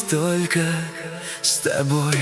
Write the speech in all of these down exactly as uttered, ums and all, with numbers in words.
только с тобой.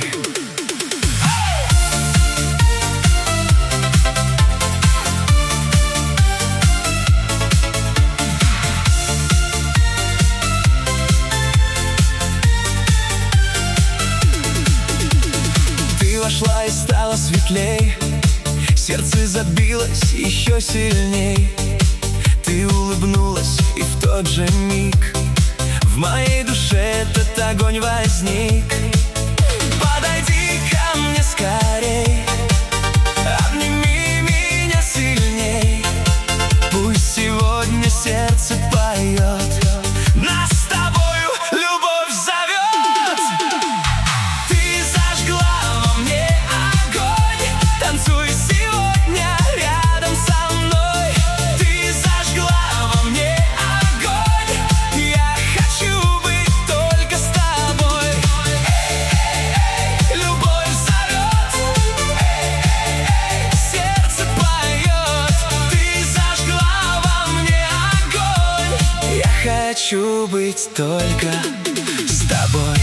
Ты вошла и стала светлей, сердце забилось еще сильней. Ты улыбнулась, и в тот же миг в моей душе этот огонь возник. Подойди ко мне скорей, обними меня сильней. Пусть сегодня сердце поет, нас с тобою любовь зовет. Ты зажгла во мне огонь, танцуй сегодня рядом со мной. Ты зажгла во мне огонь, я хочу быть только с тобой. Эй-эй-эй, любовь зовет, эй-эй-эй, сердце поет. Ты зажгла во мне огонь, я хочу быть только с тобой.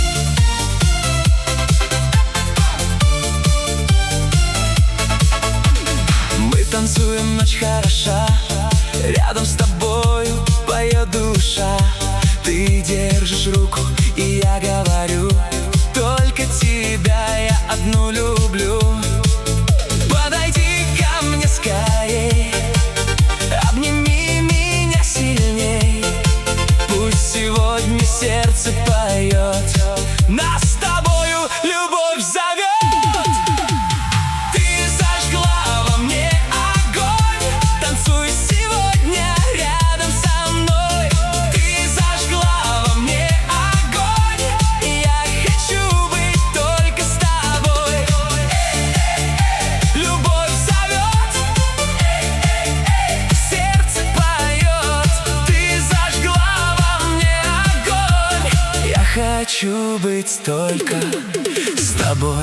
Мы танцуем, ночь хороша, рядом с тобою поет душа. Ты держишь руку, и я говорю, только тебя я одну люблю. Подойди ко мне скорей, обними меня сильней. Пусть сегодня сердце поет, нас с тобою любовь зовет. Ты зажгла во мне огонь, танцуй сегодня рядом со мной. Ты зажгла во мне огонь, я хочу быть только с тобой. Эй-эй-эй, любовь зовет, эй-эй-эй, сердце поет. Ты зажгла во мне огонь, я хочу быть только с тобой.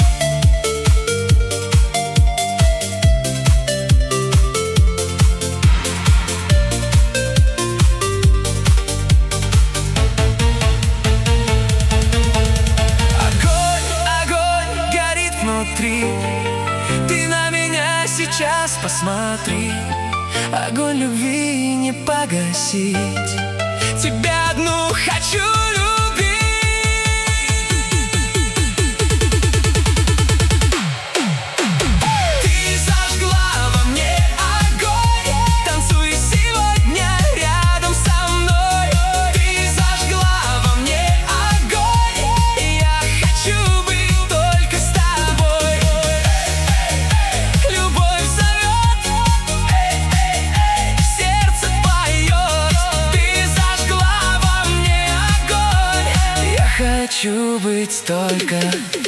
Огонь, огонь горит внутри, ты на меня сейчас посмотри. Огонь любви не погасить, тебя одну хочу любить. Ты зажгла во мне огонь, танцуй сегодня рядом со мной. Ты зажгла во мне огонь, я хочу быть только с тобой. Эй-эй-эй, любовь зовет, эй-эй-эй, сердце поет. Ты зажгла во мне огонь, я хочу быть только